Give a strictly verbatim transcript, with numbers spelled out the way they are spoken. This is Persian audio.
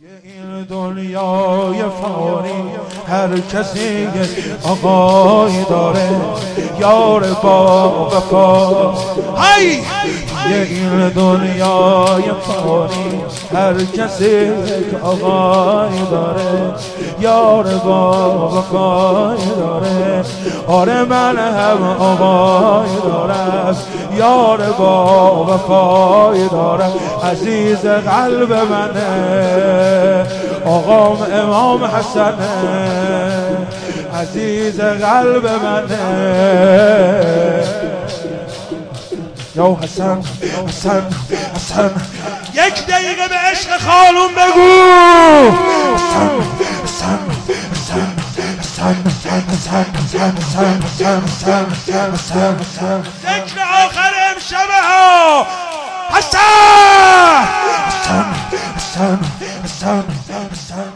این دنیای فانی هر کسی یک آقایی داره، یار با وفا. هی این دنیای فانی هر کسی یک آقایی داره، یار با وفایی داره. آره من هم آقایی دارم، یار با وفایی دارم. عزیز قلب منه، آقام امام حسنه، عزیز قلب منه. یا حسن حسن حسن، یک دقیقه به عشق خالون بگو. حسن حسن حسن حسن حسن حسن حسن حسن حسن، ذکر آخر امشبه ها. حسن حسن حسن حسن حسن